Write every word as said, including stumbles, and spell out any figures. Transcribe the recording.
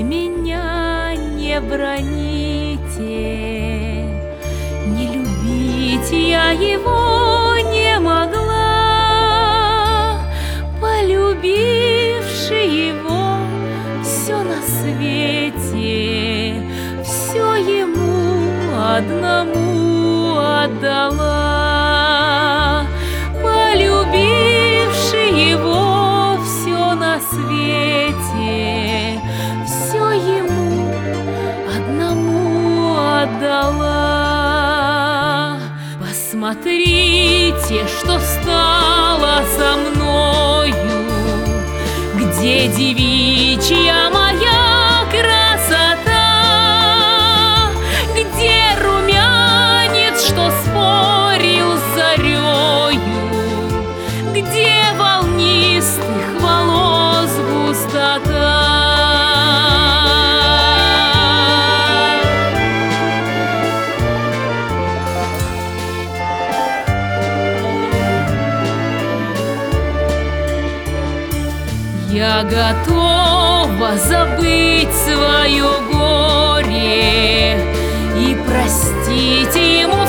меня не броните, не любить я его не могла, полюбивши его, все на свете, все ему одному отдала, полюбивши его, все на свете, все ему одному отдала. Посмотрите, что стало со мною, где девичья моя красота, где румянец, что спорил с зарею, где волнистых волос густота. Я готова забыть свое горе и простить ему